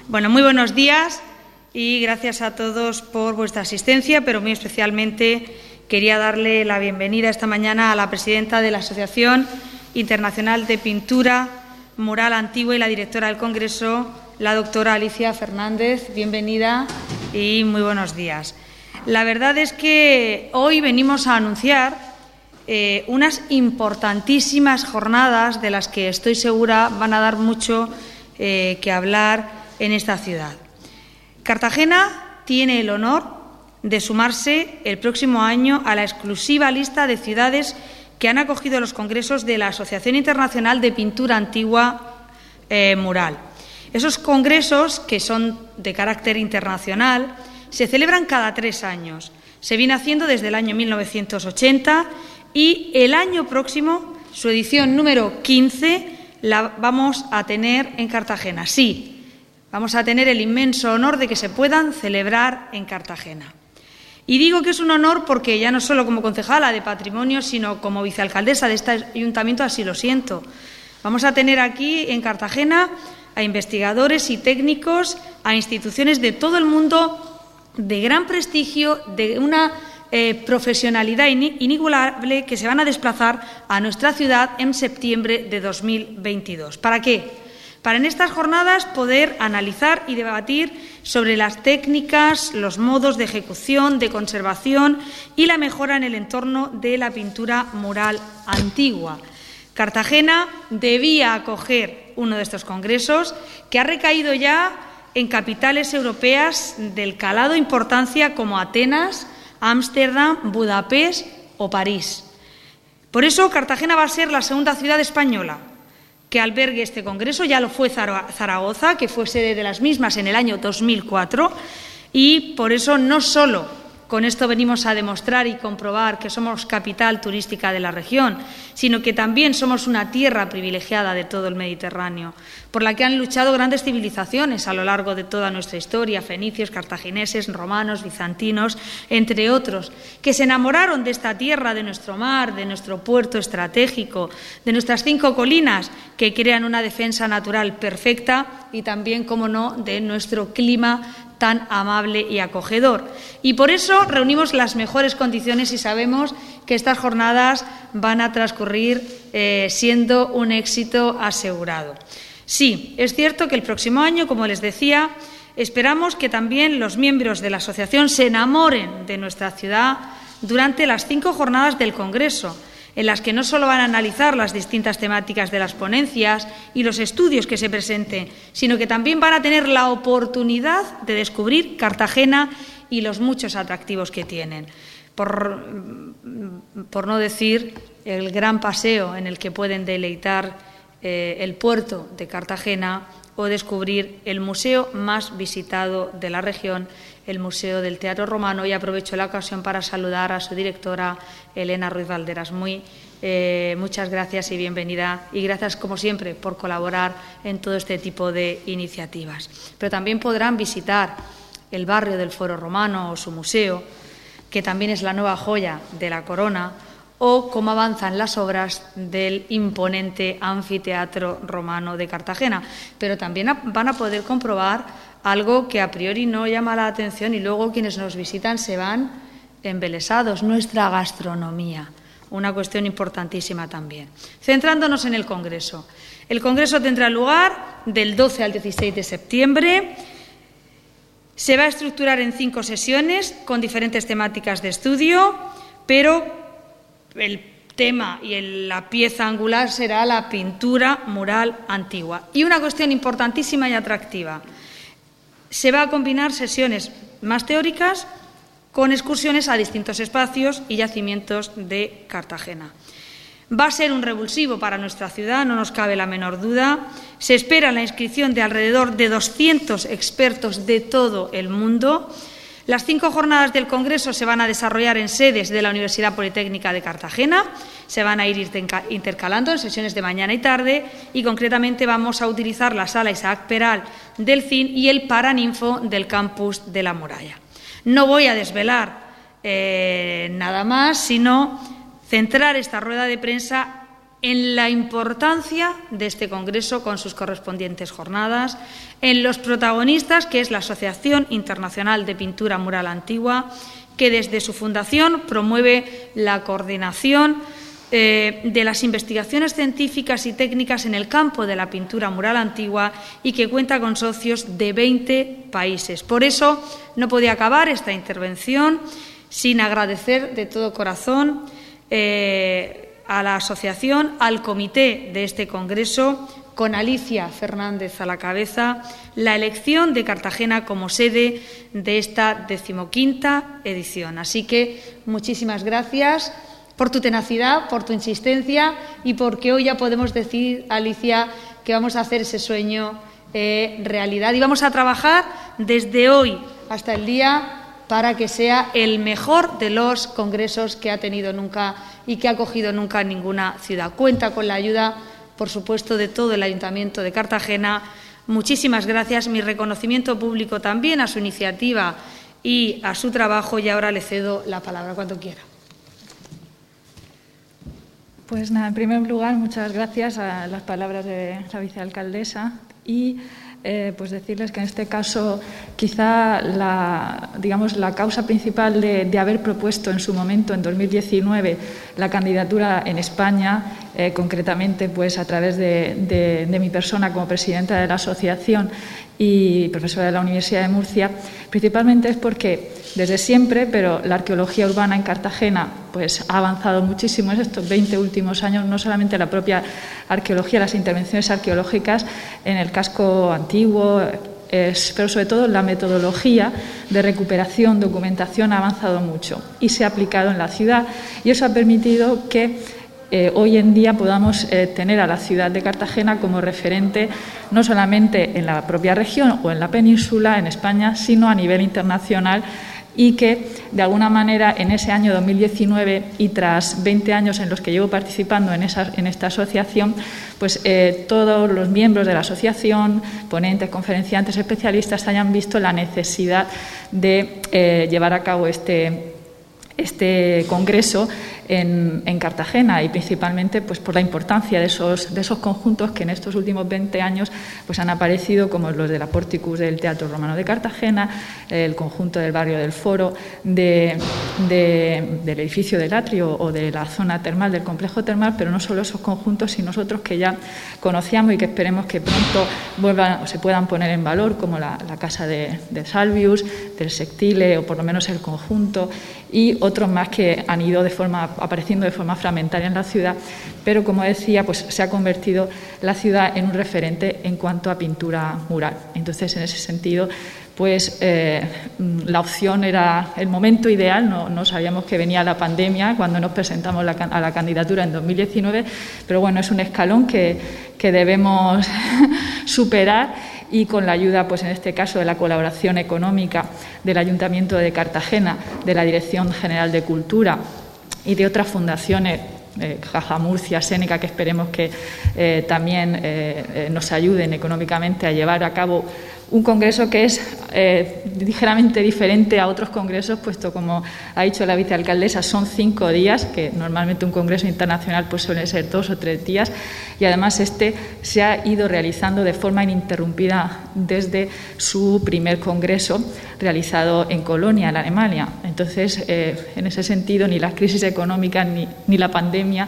Bueno, muy buenos días y gracias a todos por vuestra asistencia, pero muy especialmente quería darle la bienvenida esta mañana a la presidenta de la Asociación Internacional de Pintura Mural Antigua y la directora del Congreso, la doctora Alicia Fernández. Bienvenida y muy buenos días. La verdad es que hoy venimos a anunciar unas importantísimas jornadas de las que estoy segura van a dar mucho que hablar en esta ciudad. Cartagena tiene el honor de sumarse el próximo año a la exclusiva lista de ciudades que han acogido los congresos de la Asociación Internacional de Pintura Antigua Mural. Esos congresos, que son de carácter internacional, se celebran cada 3 años. Se viene haciendo desde el año 1980 y el año próximo, su edición número 15, la vamos a tener en Cartagena. Sí, vamos a tener el inmenso honor de que se puedan celebrar en Cartagena. Y digo que es un honor porque ya no solo como concejala de Patrimonio, sino como vicealcaldesa de este ayuntamiento, así lo siento. Vamos a tener aquí en Cartagena a investigadores y técnicos, a instituciones de todo el mundo de gran prestigio, de una profesionalidad inigualable, que se van a desplazar a nuestra ciudad en septiembre de 2022. ¿Para qué? Para en estas jornadas poder analizar y debatir sobre las técnicas, los modos de ejecución, de conservación y la mejora en el entorno de la pintura mural antigua. Cartagena debía acoger uno de estos congresos, que ha recaído ya en capitales europeas del calado e importancia como Atenas, Ámsterdam, Budapest o París. Por eso, Cartagena va a ser la segunda ciudad española que albergue este congreso. Ya lo fue Zaragoza, que fue sede de las mismas en el año 2004, y por eso no solo con esto venimos a demostrar y comprobar que somos capital turística de la región, sino que también somos una tierra privilegiada de todo el Mediterráneo, por la que han luchado grandes civilizaciones a lo largo de toda nuestra historia: fenicios, cartagineses, romanos, bizantinos, entre otros, que se enamoraron de esta tierra, de nuestro mar, de nuestro puerto estratégico, de nuestras 5 colinas que crean una defensa natural perfecta y también, como no, de nuestro clima tan amable y acogedor. Y por eso reunimos las mejores condiciones y sabemos que estas jornadas van a transcurrir siendo un éxito asegurado. Sí, es cierto que el próximo año, como les decía, esperamos que también los miembros de la asociación se enamoren de nuestra ciudad durante las 5 jornadas del Congreso, en las que no solo van a analizar las distintas temáticas de las ponencias y los estudios que se presenten, sino que también van a tener la oportunidad de descubrir Cartagena y los muchos atractivos que tienen. Por no decir el gran paseo en el que pueden deleitar el puerto de Cartagena o descubrir el museo más visitado de la región, el Museo del Teatro Romano, y aprovecho la ocasión para saludar a su directora, Elena Ruiz Valderas. Muchas gracias y bienvenida, y gracias, como siempre, por colaborar en todo este tipo de iniciativas. Pero también podrán visitar el barrio del Foro Romano o su museo, que también es la nueva joya de la corona, o cómo avanzan las obras del imponente anfiteatro romano de Cartagena. Pero también van a poder comprobar algo que a priori no llama la atención y luego quienes nos visitan se van embelesados: nuestra gastronomía, una cuestión importantísima también. Centrándonos en el Congreso. El Congreso tendrá lugar del 12 al 16 de septiembre. Se va a estructurar en 5 sesiones con diferentes temáticas de estudio, pero el tema y la pieza angular será la pintura mural antigua. Y una cuestión importantísima y atractiva: se va a combinar sesiones más teóricas con excursiones a distintos espacios y yacimientos de Cartagena. Va a ser un revulsivo para nuestra ciudad, no nos cabe la menor duda. Se espera la inscripción de alrededor de 200 expertos de todo el mundo. Las 5 jornadas del Congreso se van a desarrollar en sedes de la Universidad Politécnica de Cartagena. Se van a ir intercalando en sesiones de mañana y tarde, y concretamente vamos a utilizar la sala Isaac Peral del CIN y el Paraninfo del campus de La Muralla. No voy a desvelar nada más, sino centrar esta rueda de prensa en la importancia de este congreso con sus correspondientes jornadas, en los protagonistas, que es la Asociación Internacional de Pintura Mural Antigua, que desde su fundación promueve la coordinación de las investigaciones científicas y técnicas en el campo de la pintura mural antigua y que cuenta con socios de 20 países. Por eso no podía acabar esta intervención sin agradecer de todo corazón a la asociación, al comité de este congreso, con Alicia Fernández a la cabeza, la elección de Cartagena como sede de esta 15ª edición. Así que muchísimas gracias por tu tenacidad, por tu insistencia y porque hoy ya podemos decir, Alicia, que vamos a hacer ese sueño realidad y vamos a trabajar desde hoy hasta el día para que sea el mejor de los congresos que ha tenido nunca y que ha acogido nunca ninguna ciudad. Cuenta con la ayuda, por supuesto, de todo el Ayuntamiento de Cartagena. Muchísimas gracias. Mi reconocimiento público también a su iniciativa y a su trabajo. Y ahora le cedo la palabra cuando quiera. Pues nada, en primer lugar, muchas gracias a las palabras de la vicealcaldesa y pues decirles que en este caso quizá la causa principal de haber propuesto en su momento, en 2019, la candidatura en España, concretamente pues a través de mi persona como presidenta de la asociación y profesora de la Universidad de Murcia, principalmente es porque desde siempre, pero la arqueología urbana en Cartagena pues ha avanzado muchísimo en estos 20 últimos años, no solamente la propia arqueología, las intervenciones arqueológicas en el casco antiguo, pero sobre todo la metodología de recuperación, documentación ha avanzado mucho y se ha aplicado en la ciudad y eso ha permitido que hoy en día podamos tener a la ciudad de Cartagena como referente no solamente en la propia región o en la península, en España, sino a nivel internacional y que, de alguna manera, en ese año 2019 y tras 20 años en los que llevo participando en esta asociación, pues todos los miembros de la asociación, ponentes, conferenciantes, especialistas, hayan visto la necesidad de llevar a cabo este congreso en Cartagena y principalmente pues por la importancia de esos conjuntos que en estos últimos 20 años pues han aparecido, como los de la Porticus del Teatro Romano de Cartagena, el conjunto del barrio del Foro, del edificio del Atrio o de la zona termal del complejo termal, pero no solo esos conjuntos, sino otros que ya conocíamos y que esperemos que pronto vuelvan o se puedan poner en valor, como la casa de Salvius, del Sectile o por lo menos el conjunto, y otros más que han ido apareciendo de forma fragmentaria en la ciudad, pero como decía, pues se ha convertido la ciudad en un referente en cuanto a pintura mural. Entonces, en ese sentido, pues la opción era el momento ideal, no sabíamos que venía la pandemia cuando nos presentamos a la candidatura en 2019, pero bueno, es un escalón que debemos superar y con la ayuda, pues en este caso, de la colaboración económica del Ayuntamiento de Cartagena, de la Dirección General de Cultura y de otras fundaciones, Caja Murcia, Séneca, que esperemos que también nos ayuden económicamente a llevar a cabo un congreso que es ligeramente diferente a otros congresos, puesto, como ha dicho la vicealcaldesa, son 5 días, que normalmente un congreso internacional pues suele ser 2 o 3 días, y además se ha ido realizando de forma ininterrumpida desde su primer congreso realizado en Colonia, en Alemania. Entonces, en ese sentido, ni las crisis económicas ni la pandemia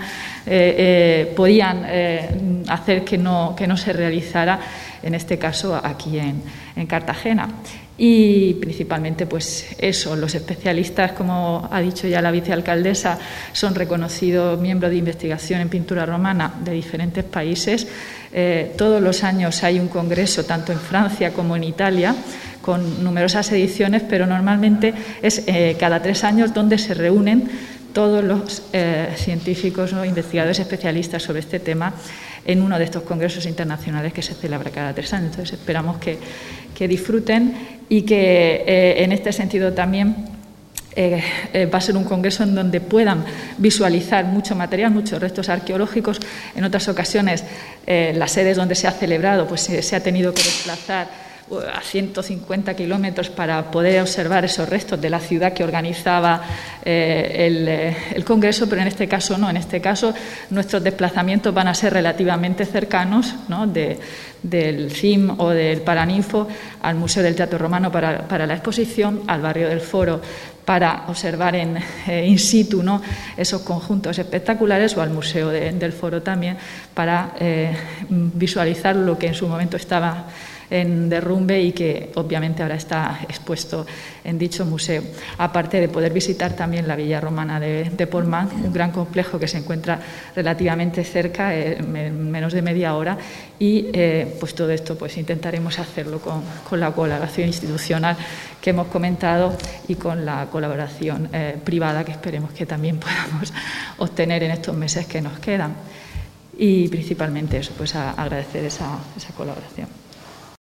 podían hacer que no se realizara, en este caso, aquí en Cartagena. Y principalmente, pues eso, los especialistas, como ha dicho ya la vicealcaldesa, son reconocidos miembros de investigación en pintura romana de diferentes países. Todos los años hay un congreso, tanto en Francia como en Italia, con numerosas ediciones, pero normalmente es cada 3 años donde se reúnen todos los científicos o investigadores especialistas sobre este tema en uno de estos congresos internacionales que se celebra cada 3 años. Entonces, esperamos que disfruten y que en este sentido también va a ser un congreso en donde puedan visualizar mucho material, muchos restos arqueológicos. En otras ocasiones, las sedes donde se ha celebrado, pues se ha tenido que desplazar a 150 kilómetros para poder observar esos restos de la ciudad que organizaba el Congreso, pero en este caso no. En este caso nuestros desplazamientos van a ser relativamente cercanos, ¿no?, del CIM o del Paraninfo al Museo del Teatro Romano para la exposición, al barrio del Foro para observar in situ, ¿no?, esos conjuntos espectaculares, o al Museo del Foro también para visualizar lo que en su momento estaba en derrumbe y que obviamente ahora está expuesto en dicho museo. Aparte de poder visitar también la Villa Romana de Portmán, un gran complejo que se encuentra relativamente cerca, en menos de media hora, y pues todo esto pues intentaremos hacerlo con la colaboración institucional que hemos comentado y con la colaboración privada que esperemos que también podamos obtener en estos meses que nos quedan. Y principalmente eso, pues agradecer esa colaboración.